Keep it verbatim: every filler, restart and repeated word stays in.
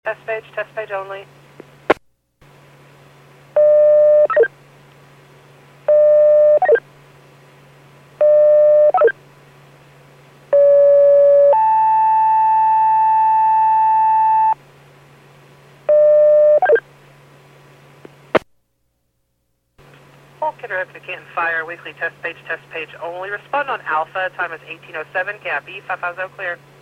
Test page, test page only. Full Kidder to Canton Fire, weekly test page, test page only. Respond on Alpha, time is eighteen oh seven, gap E, five five zero clear.